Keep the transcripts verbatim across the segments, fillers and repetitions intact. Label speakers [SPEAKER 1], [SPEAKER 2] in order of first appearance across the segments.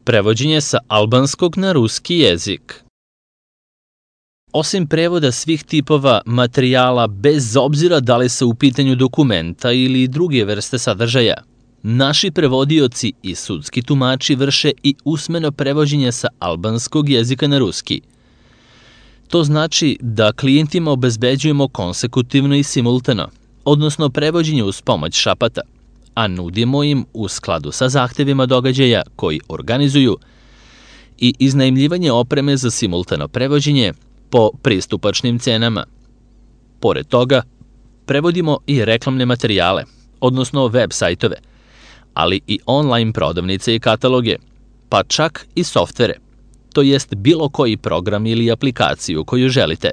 [SPEAKER 1] Prevođenje sa albanskog na ruski jezik. Osim prevoda svih tipova materijala, bez obzira da li se u pitanju dokumenta ili druge vrste sadržaja, naši prevodioci i sudski tumači vrše i usmeno prevođenje sa albanskog jezika na ruski. To znači da klijentima obezbeđujemo konsekutivno i simultano, odnosno prevođenje uz pomoć šapata, a nudimo im u skladu sa zahtevima događaja koji organizuju i iznajmljivanje opreme za simultano prevođenje po pristupačnim cenama. Pored toga, prevodimo i reklamne materijale, odnosno web sajtove, ali i online prodavnice i kataloge, pa čak i softvere, to jest bilo koji program ili aplikaciju koju želite.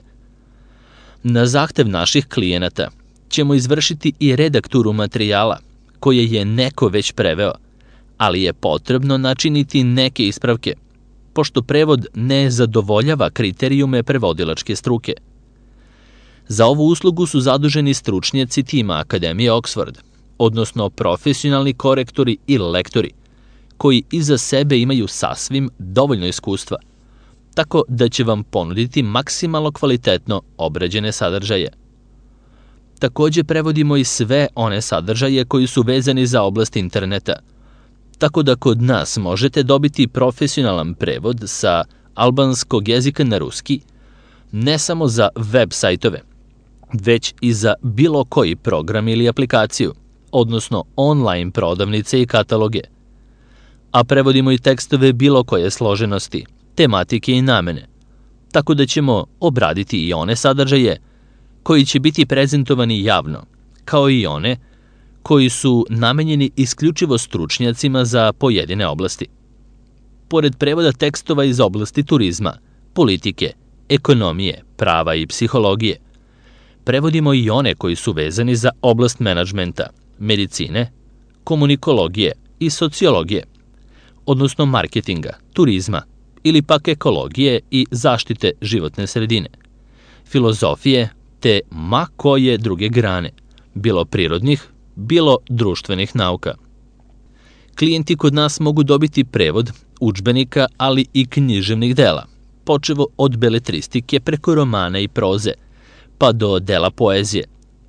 [SPEAKER 1] Na zahtev naših klijenata ćemo izvršiti i redakturu materijala koje je neko već preveo, ali je potrebno načiniti neke ispravke, pošto prevod ne zadovoljava kriterijume prevodilačke struke. Za ovu uslugu su zaduženi stručnjaci tima Akademije Oxford, odnosno profesionalni korektori i lektori, koji iza sebe imaju sasvim dovoljno iskustva, tako da će vam ponuditi maksimalno kvalitetno obrađene sadržaje. Takođe prevodimo i sve one sadržaje koji su vezani za oblast interneta, tako da kod nas možete dobiti profesionalan prevod sa albanskog jezika na ruski, ne samo za web sajtove, već i za bilo koji program ili aplikaciju, odnosno online prodavnice i kataloge. A prevodimo i tekstove bilo koje složenosti, tematike i namene, tako da ćemo obraditi i one sadržaje koji će biti prezentovani javno, kao i one koji su namenjeni isključivo stručnjacima za pojedine oblasti. Pored prevoda tekstova iz oblasti turizma, politike, ekonomije, prava i psihologije, prevodimo i one koji su vezani za oblast menadžmenta, medicine, komunikologije i sociologije, odnosno marketinga, turizma ili pak ekologije i zaštite životne sredine, filozofije te ma koje druge grane, bilo prirodnih, bilo društvenih nauka. Klijenti kod nas mogu dobiti prevod udžbenika, ali i književnih dela, počevo od beletristike preko romana i proze, pa do dela poezije.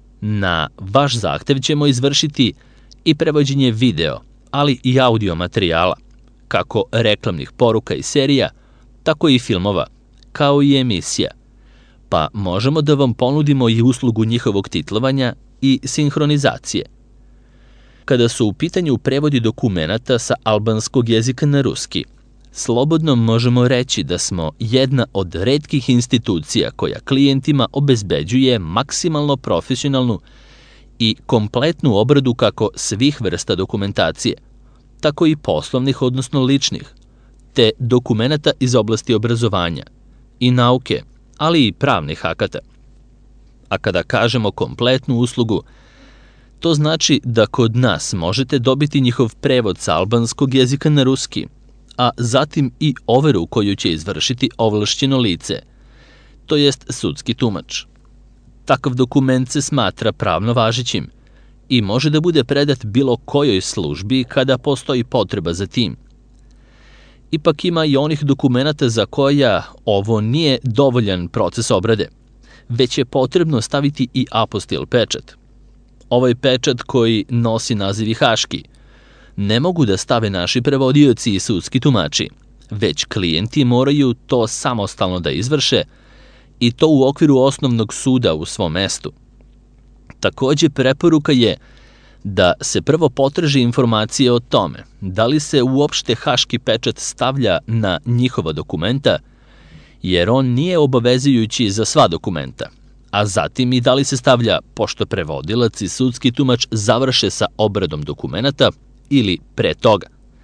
[SPEAKER 1] Na vaš zahtev ćemo izvršiti i prevođenje video, ali i audio materijala, kako reklamnih poruka i serija, tako i filmova, kao i emisija, pa možemo da vam ponudimo i uslugu njihovog titlovanja i sinhronizacije. Kada su u pitanju prevodi dokumenata sa albanskog jezika na ruski, slobodno možemo reći da smo jedna od retkih institucija koja klijentima obezbeđuje maksimalno profesionalnu i kompletnu obradu kako svih vrsta dokumentacije, tako i poslovnih, odnosno ličnih, te dokumenata iz oblasti obrazovanja i nauke, ali i pravnih akata. A kada kažemo kompletnu uslugu, to znači da kod nas možete dobiti njihov prevod sa albanskog jezika na ruski, a zatim i overu koju će izvršiti ovlašćeno lice, to jest sudski tumač. Takav dokument se smatra pravno važećim i može da bude predat bilo kojoj službi kada postoji potreba za tim. Ipak ima i onih dokumenata za koja ovo nije dovoljan proces obrade, već je potrebno staviti i apostil pečat. Ovaj pečat koji nosi naziv i haški ne mogu da stave naši prevodioci i sudski tumači, već klijenti moraju to samostalno da izvrše i to u okviru osnovnog suda u svom mestu. Takođe, preporuka je da se prvo potraži informacije o tome da li se uopšte haški pečat stavlja na njihova dokumenta, jer on nije obavezujući za sva dokumenta, a zatim i da li se stavlja pošto prevodilac i sudski tumač završe sa obradom dokumenata ili pre toga.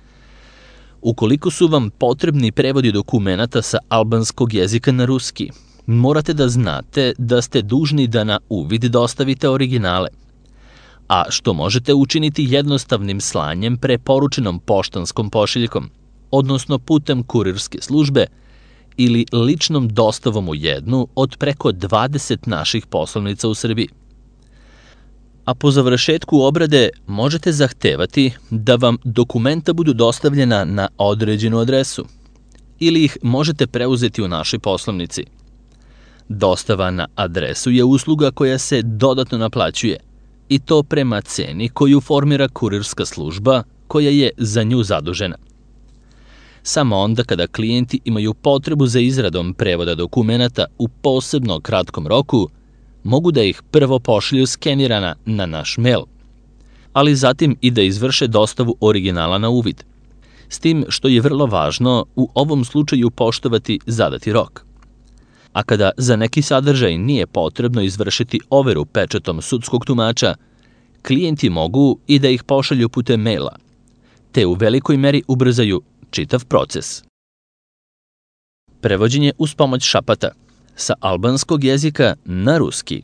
[SPEAKER 1] Ukoliko su vam potrebni prevodi dokumenata sa albanskog jezika na ruski, morate da znate da ste dužni da na uvid dostavite originale, a što možete učiniti jednostavnim slanjem preporučenom poštanskom pošiljkom, odnosno putem kurirske službe ili ličnom dostavom u jednu od preko dvadeset naših poslovnica u Srbiji. a po završetku obrade možete zahtevati da vam dokumenta budu dostavljena na određenu adresu ili ih možete preuzeti u našoj poslovnici. Dostava na adresu je usluga koja se dodatno naplaćuje i to prema ceni koju formira kurirska služba koja je za nju zadužena. Samo onda kada klijenti imaju potrebu za izradom prevoda dokumenata u posebno kratkom roku, mogu da ih prvo pošalju skenirana na naš mail, ali zatim i da izvrše dostavu originala na uvid. S tim što je vrlo važno u ovom slučaju poštovati zadati rok. A kada za neki sadržaj nije potrebno izvršiti overu pečatom sudskog tumača, klijenti mogu i da ih pošalju putem maila, te u velikoj meri ubrzaju čitav proces. Prevođenje uz pomoć šapata sa albanskog jezika na ruski.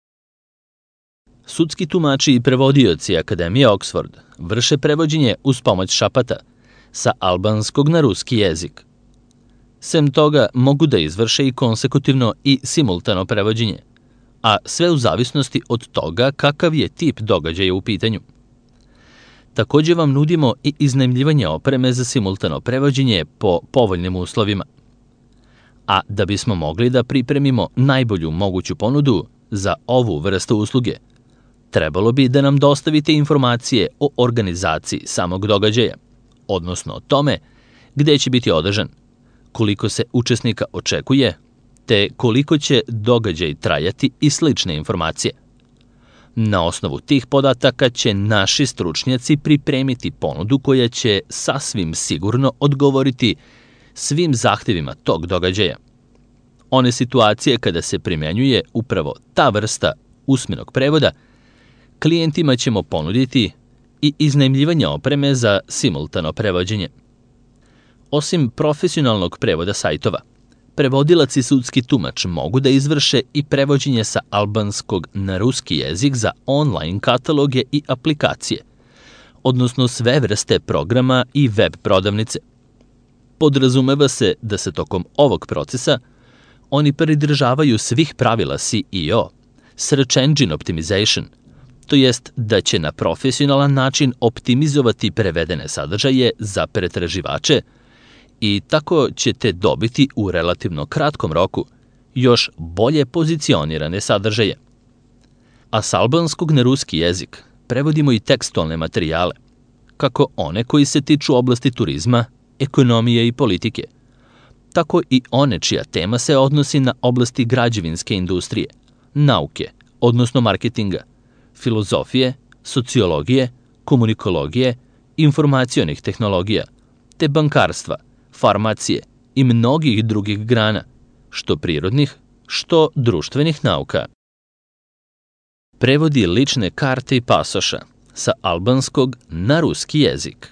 [SPEAKER 1] Sudski tumači i prevodioci Akademije Oxford vrše prevođenje uz pomoć šapata sa albanskog na ruski jezik. Sem toga mogu da izvrše i konsekutivno i simultano prevođenje, a sve u zavisnosti od toga kakav je tip događaja u pitanju. Takođe vam nudimo i iznajmljivanje opreme za simultano prevođenje po povoljnim uslovima. A da bismo mogli da pripremimo najbolju moguću ponudu za ovu vrstu usluge, trebalo bi da nam dostavite informacije o organizaciji samog događaja, odnosno o tome gde će biti održan, koliko se učesnika očekuje, te koliko će događaj trajati i slične informacije. Na osnovu tih podataka će naši stručnjaci pripremiti ponudu koja će sasvim sigurno odgovoriti svim zahtevima tog događaja. One situacije kada se primjenjuje upravo ta vrsta usmenog prevoda, klijentima ćemo ponuditi i iznajmljivanje opreme za simultano prevođenje. Osim profesionalnog prevoda sajtova, prevodilac i sudski tumač mogu da izvrše i prevođenje sa albanskog na ruski jezik za online kataloge i aplikacije, odnosno sve vrste programa i web prodavnice. Podrazumeva se da se tokom ovog procesa oni pridržavaju svih pravila S E O, Search Engine Optimization, to jest da će na profesionalan način optimizovati prevedene sadržaje za pretraživače i tako ćete dobiti u relativno kratkom roku još bolje pozicionirane sadržaje. A s albanskog na ruski jezik prevodimo i tekstualne materijale, kako one koji se tiču oblasti turizma, ekonomije i politike, tako i one čija tema se odnosi na oblasti građevinske industrije, nauke, odnosno marketinga, filozofije, sociologije, komunikologije, informacionih tehnologija, te bankarstva, farmacije i mnogih drugih grana, što prirodnih, što društvenih nauka. Prevodi lične karte i pasoša sa albanskog na ruski jezik.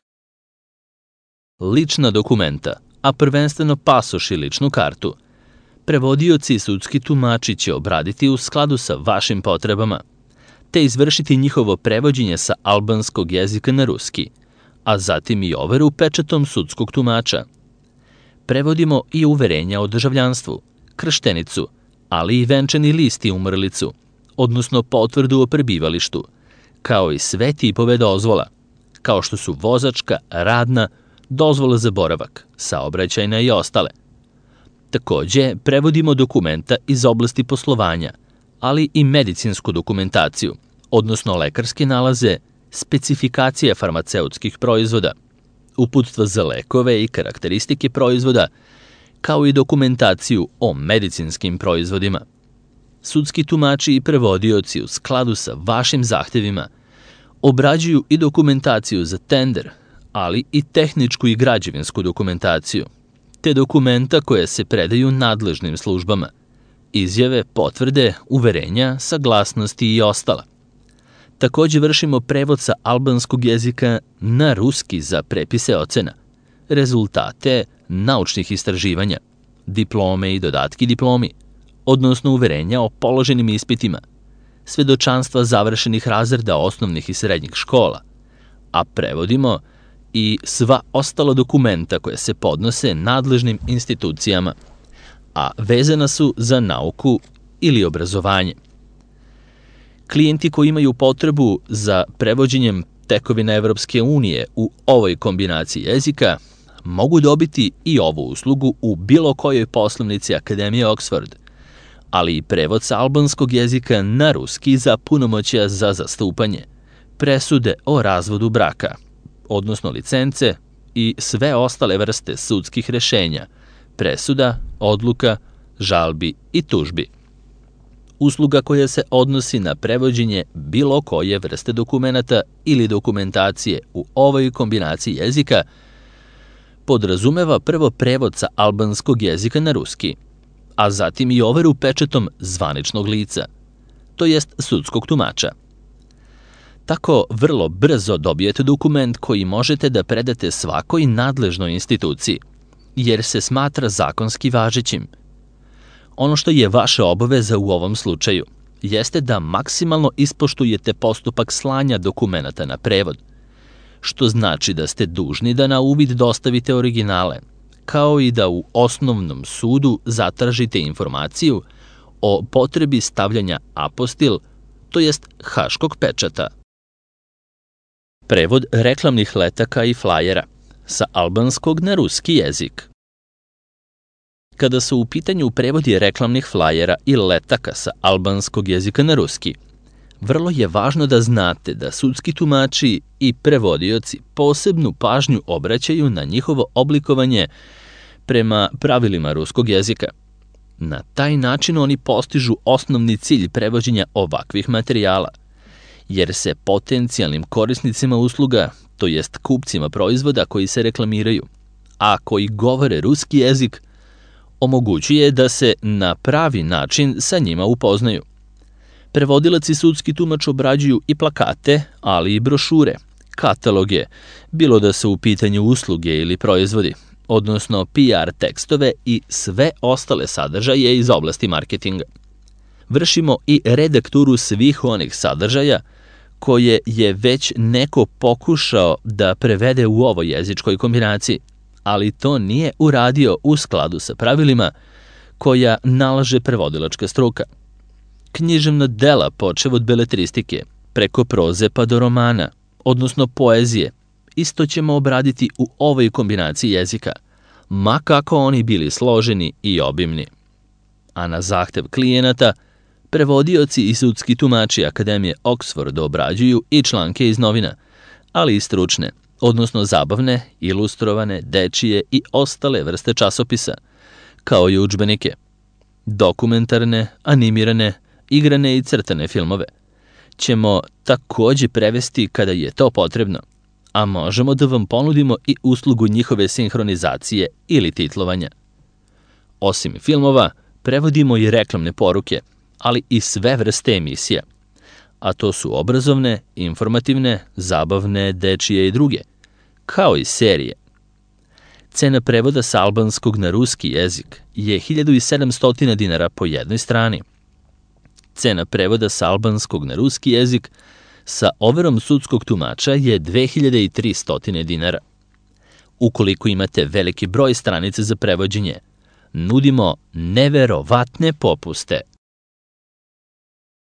[SPEAKER 1] Lična dokumenta, a prvenstveno pasoš i ličnu kartu, prevodioci i sudski tumači će obraditi u skladu sa vašim potrebama, te izvršiti njihovo prevođenje sa albanskog jezika na ruski, a zatim i overu pečatom sudskog tumača. Prevodimo i uverenja o državljanstvu, krštenicu, ali i venčani list i umrlicu, odnosno potvrdu o prebivalištu, kao i sve tipove dozvola, kao što su vozačka, radna, dozvola za boravak, saobraćajna i ostale. Takođe, prevodimo dokumenta iz oblasti poslovanja, ali i medicinsku dokumentaciju, odnosno lekarske nalaze, specifikacije farmaceutskih proizvoda, uputstva za lekove i karakteristike proizvoda, kao i dokumentaciju o medicinskim proizvodima. Sudski tumači i prevodioci u skladu sa vašim zahtevima obrađuju i dokumentaciju za tender, ali i tehničku i građevinsku dokumentaciju, te dokumenta koje se predaju nadležnim službama, izjave, potvrde, uverenja, saglasnosti i ostala. Takođe vršimo prevod sa albanskog jezika na ruski za prepise ocena, rezultate naučnih istraživanja, diplome i dodatki diplomi, odnosno uverenja o položenim ispitima, svedočanstva završenih razreda osnovnih i srednjih škola, a prevodimo i sva ostala dokumenta koje se podnose nadležnim institucijama, a vezana su za nauku ili obrazovanje. Klijenti koji imaju potrebu za prevođenjem tekovina Evropske unije u ovoj kombinaciji jezika mogu dobiti i ovu uslugu u bilo kojoj poslovnici Akademije Oxford, ali i prevod sa albanskog jezika na ruski za punomoćja za zastupanje, presude o razvodu braka, odnosno licence i sve ostale vrste sudskih rešenja, presuda, odluka, žalbi i tužbi. Usluga koja se odnosi na prevođenje bilo koje vrste dokumenata ili dokumentacije u ovoj kombinaciji jezika podrazumeva prvo prevod sa albanskog jezika na ruski, a zatim i overu pečetom zvaničnog lica, to jest sudskog tumača. Tako vrlo brzo dobijete dokument koji možete da predate svakoj nadležnoj instituciji, jer se smatra zakonski važećim. Ono što je vaša obaveza u ovom slučaju jeste da maksimalno ispoštujete postupak slanja dokumenata na prevod, što znači da ste dužni da na uvid dostavite originale, kao i da u osnovnom sudu zatražite informaciju o potrebi stavljanja apostil, to jest haškog pečata. Prevod reklamnih letaka i flajera sa albanskog na ruski jezik. Kada su u pitanju prevodi reklamnih flajera i letaka sa albanskog jezika na ruski, vrlo je važno da znate da sudski tumači i prevodioci posebnu pažnju obraćaju na njihovo oblikovanje prema pravilima ruskog jezika. Na taj način oni postižu osnovni cilj prevođenja ovakvih materijala, jer se potencijalnim korisnicima usluga, to jest kupcima proizvoda koji se reklamiraju, a koji govore ruski jezik, omogućuje da se na pravi način sa njima upoznaju. Prevodilac i sudski tumač obrađuju i plakate, ali i brošure, kataloge, bilo da su u pitanju usluge ili proizvodi, odnosno P R tekstove i sve ostale sadržaje iz oblasti marketinga. Vršimo i redakturu svih onih sadržaja koje je već neko pokušao da prevede u ovoj jezičkoj kombinaciji, ali to nije uradio u skladu sa pravilima koja nalaže prevodilačka struka. Književna dela počev od beletristike, preko proze pa do romana, odnosno poezije, isto ćemo obraditi u ovoj kombinaciji jezika, ma kako oni bili složeni i obimni. A na zahtev klijenata, prevodioci i sudski tumači Akademije Oxford obrađuju i članke iz novina, ali i stručne, odnosno zabavne, ilustrovane, dečije i ostale vrste časopisa, kao i udžbenike, dokumentarne, animirane, igrane i crtane filmove. Ćemo takođe prevesti kada je to potrebno, a možemo da vam ponudimo i uslugu njihove sinhronizacije ili titlovanja. Osim filmova, prevodimo i reklamne poruke, ali i sve vrste emisija, a to su obrazovne, informativne, zabavne, dečije i druge, kao i serije. Cena prevoda sa albanskog na ruski jezik je hiljadu sedamsto dinara po jednoj strani. Cena prevoda sa albanskog na ruski jezik sa overom sudskog tumača je dve hiljade tristo dinara. Ukoliko imate veliki broj stranica za prevođenje, nudimo neverovatne popuste.